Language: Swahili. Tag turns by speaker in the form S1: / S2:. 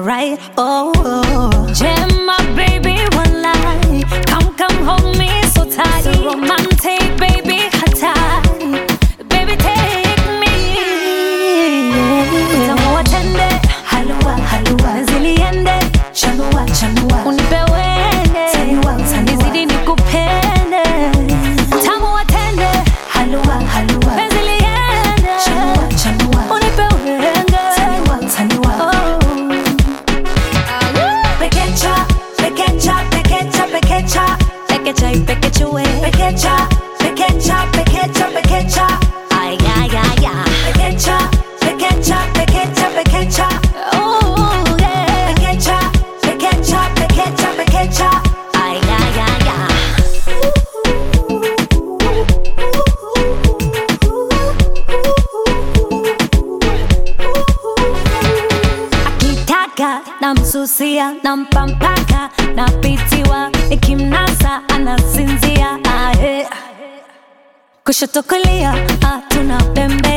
S1: alright. Oh, Jam, my baby, one lie. Come hold me so tight. So romantic, baby, hot tight. Baby, take me. Utamu watende, halua, halua. Ziliende, chanua, chanua. Unipe wende, taniwa, taniwa. Nizidi nikupende. Utamu watende, halua, halua. Ziliende, chanua, chanua. Unipe wende, taniwa, taniwa. Pekecha, pekecha, pekecha, pekecha. Pekecha y pekecha we. Pekecha, pekecha, pekecha, pekecha. Ay, ay, ay, ay. Pekecha, pekecha, pekecha, pekecha. Oh, yeah. Pekecha, pekecha, pekecha, pekecha. Ay, ay, ay, ay. Akitaka namsusia, nampampaka, napitiwa, ikimnasa anasinzia. Kushoto kulia, tunapembe